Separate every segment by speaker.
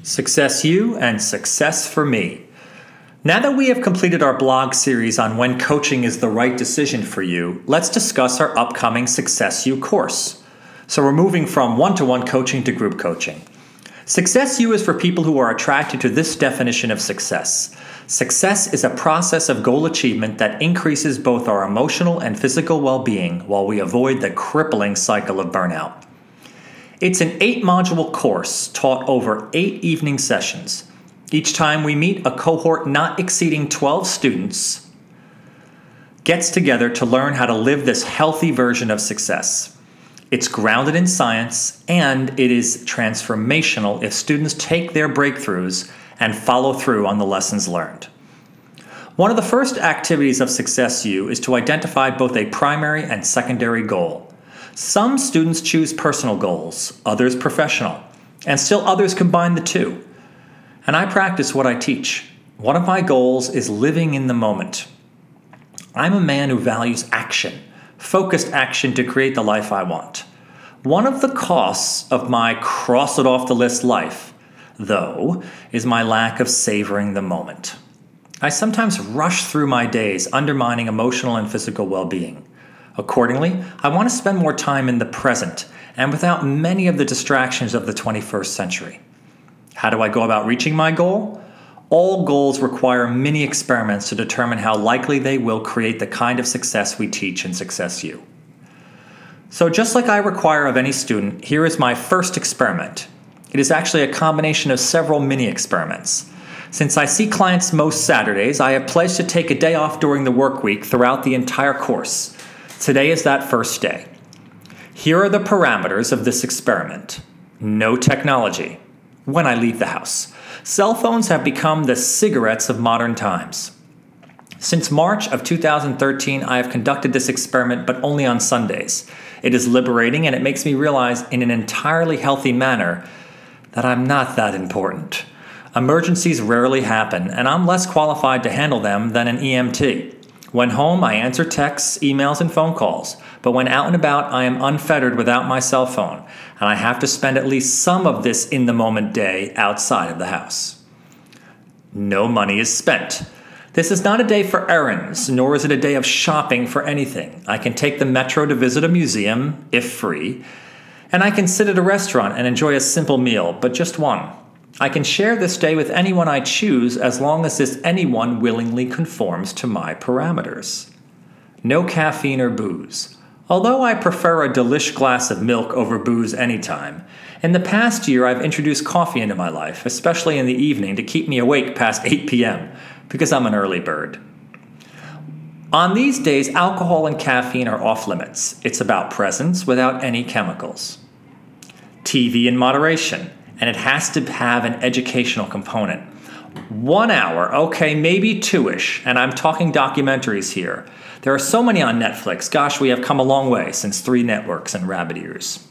Speaker 1: Success You and Success for Me. Now that we have completed our blog series on when coaching is the right decision for you, let's discuss our upcoming Success You course. So we're moving from one-to-one coaching to group coaching. Success You is for people who are attracted to this definition of success. Success is a process of goal achievement that increases both our emotional and physical well-being while we avoid the crippling cycle of burnout. It's an 8-module course taught over 8 evening sessions. Each time we meet, a cohort not exceeding 12 students gets together to learn how to live this healthy version of success. It's grounded in science, and it is transformational if students take their breakthroughs and follow through on the lessons learned. One of the first activities of Success U is to identify both a primary and secondary goal. Some students choose personal goals, others professional, and still others combine the two. And I practice what I teach. One of my goals is living in the moment. I'm a man who values action, focused action to create the life I want. One of the costs of my cross-it-off-the-list life, though, is my lack of savoring the moment. I sometimes rush through my days, undermining emotional and physical well-being. Accordingly, I want to spend more time in the present and without many of the distractions of the 21st century. How do I go about reaching my goal? All goals require mini experiments to determine how likely they will create the kind of success we teach in Success U. So just like I require of any student, here is my first experiment. It is actually a combination of several mini experiments. Since I see clients most Saturdays, I have pledged to take a day off during the work week throughout the entire course. Today is that first day. Here are the parameters of this experiment. No technology when I leave the house. Cell phones have become the cigarettes of modern times. Since March of 2013, I have conducted this experiment, but only on Sundays. It is liberating, and it makes me realize in an entirely healthy manner that I'm not that important. Emergencies rarely happen, and I'm less qualified to handle them than an EMT. When home, I answer texts, emails, and phone calls. But when out and about, I am unfettered without my cell phone, and I have to spend at least some of this in-the-moment day outside of the house. No money is spent. This is not a day for errands, nor is it a day of shopping for anything. I can take the metro to visit a museum, if free, and I can sit at a restaurant and enjoy a simple meal, but just one. I can share this day with anyone I choose as long as this anyone willingly conforms to my parameters. No caffeine or booze. Although I prefer a delish glass of milk over booze anytime, in the past year I've introduced coffee into my life, especially in the evening to keep me awake past 8 p.m., because I'm an early bird. On these days, alcohol and caffeine are off limits. It's about presence without any chemicals. TV in moderation. And it has to have an educational component. 1 hour, okay, maybe 2-ish, and I'm talking documentaries here. There are so many on Netflix. Gosh, we have come a long way since 3 networks and rabbit ears.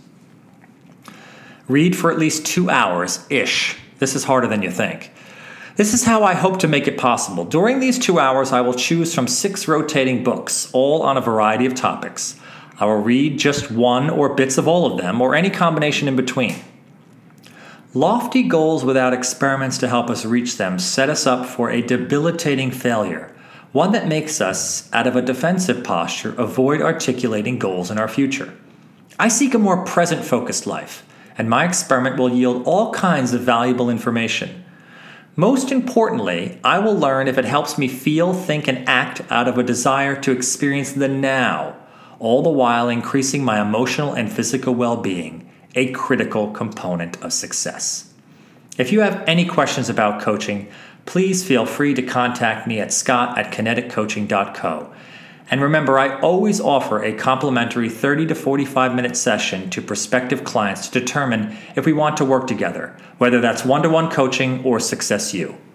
Speaker 1: Read for at least 2 hours-ish. This is harder than you think. This is how I hope to make it possible. During these 2 hours, I will choose from 6 rotating books, all on a variety of topics. I will read just one or bits of all of them, or any combination in between. Lofty goals without experiments to help us reach them set us up for a debilitating failure, one that makes us, out of a defensive posture, avoid articulating goals in our future. I seek a more present-focused life, and my experiment will yield all kinds of valuable information. Most importantly, I will learn if it helps me feel, think, and act out of a desire to experience the now, all the while increasing my emotional and physical well-being, a critical component of success. If you have any questions about coaching, please feel free to contact me at scott@kineticcoaching.co. And remember, I always offer a complimentary 30 to 45-minute session to prospective clients to determine if we want to work together, whether that's one-to-one coaching or Success U.